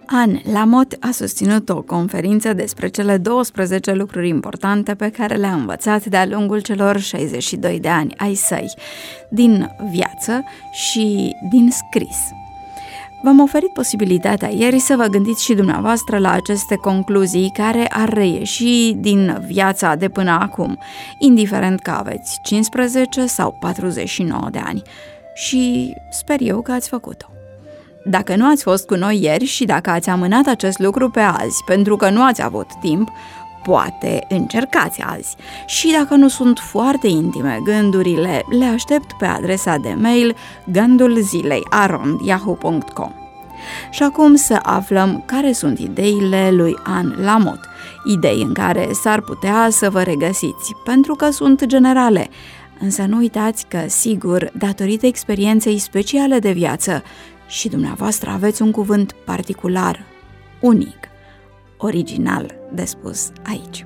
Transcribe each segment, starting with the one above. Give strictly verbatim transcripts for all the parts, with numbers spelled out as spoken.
Anne Lamott a susținut o conferință despre cele douăsprezece lucruri importante pe care le-a învățat de-a lungul celor șaizeci și doi de ani ai săi, din viață și din scris. V-am oferit posibilitatea ieri să vă gândiți și dumneavoastră la aceste concluzii care ar reieși din viața de până acum, indiferent că aveți cincisprezece sau patruzeci și nouă de ani. Și sper eu că ați făcut-o. Dacă nu ați fost cu noi ieri și dacă ați amânat acest lucru pe azi pentru că nu ați avut timp, poate încercați azi. Și dacă nu sunt foarte intime gândurile, le aștept pe adresa de mail gândulzilei arond yahoo punct com. Și acum să aflăm care sunt ideile lui Anne Lamott, idei în care s-ar putea să vă regăsiți, pentru că sunt generale, însă nu uitați că, sigur, datorită experienței speciale de viață, și dumneavoastră aveți un cuvânt particular, unic, original de spus aici.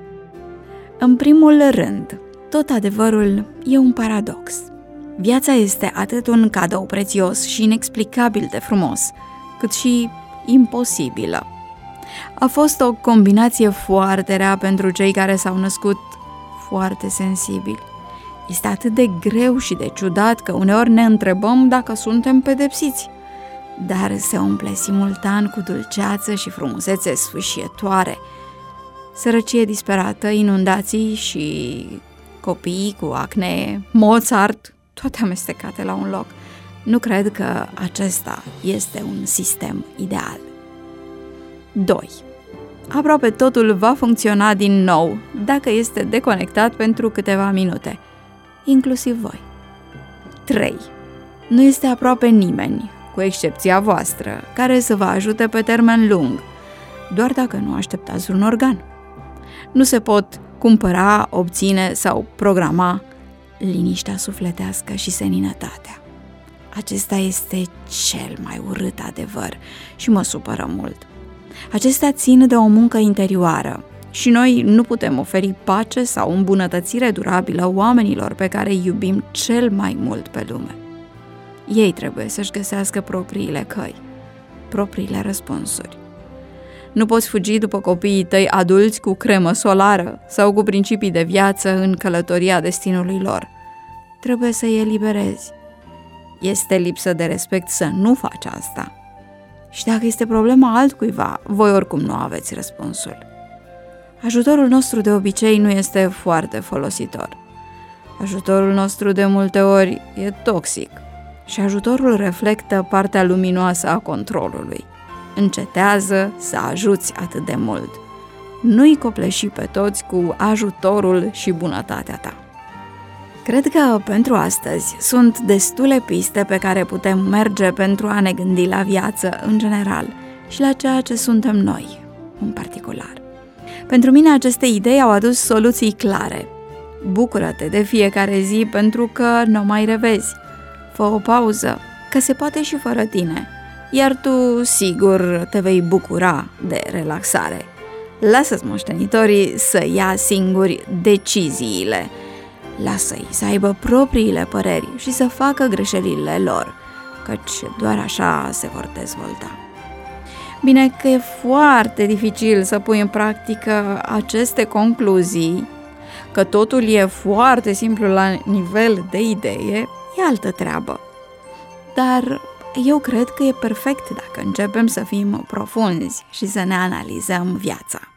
În primul rând, tot adevărul e un paradox. Viața este atât un cadou prețios și inexplicabil de frumos, cât și imposibilă. A fost o combinație foarte rea pentru cei care s-au născut foarte sensibili. Este atât de greu și de ciudat că uneori ne întrebăm dacă suntem pedepsiți, dar se umple simultan cu dulceață și frumusețe sfâșietoare. Sărăcie disperată, inundații și copii cu acne, Mozart, toate amestecate la un loc. Nu cred că acesta este un sistem ideal. doi. Aproape totul va funcționa din nou dacă este deconectat pentru câteva minute, inclusiv voi. trei. Nu este aproape nimeni, cu excepția voastră, care să vă ajute pe termen lung, doar dacă nu așteptați un organ. Nu se pot cumpăra, obține sau programa liniștea sufletească și seninătatea. Acesta este cel mai urât adevăr și mă supără mult. Acestea țin de o muncă interioară și noi nu putem oferi pace sau îmbunătățire durabilă oamenilor pe care îi iubim cel mai mult pe lume. Ei trebuie să-și găsească propriile căi, propriile răspunsuri. Nu poți fugi după copiii tăi adulți cu cremă solară sau cu principii de viață în călătoria destinului lor. Trebuie să îi eliberezi. Este lipsă de respect să nu faci asta. Și dacă este problema altcuiva, voi oricum nu aveți răspunsul. Ajutorul nostru de obicei nu este foarte folositor. Ajutorul nostru de multe ori e toxic și ajutorul reflectă partea luminoasă a controlului. Încetează să ajuți atât de mult. Nu-i copleși pe toți cu ajutorul și bunătatea ta. Cred că pentru astăzi sunt destule piste pe care putem merge pentru a ne gândi la viață în general și la ceea ce suntem noi în particular. Pentru mine aceste idei au adus soluții clare. Bucură-te de fiecare zi pentru că nu mai revezi. Fă o pauză, că se poate și fără tine, iar tu, sigur, te vei bucura de relaxare. Lasă-ți moștenitorii să ia singuri deciziile. Lasă-i să aibă propriile păreri și să facă greșelile lor, căci doar așa se vor dezvolta. Bine că e foarte dificil să pui în practică aceste concluzii, că totul e foarte simplu la nivel de idee, e altă treabă. Dar eu cred că e perfect dacă începem să fim profunzi și să ne analizăm viața.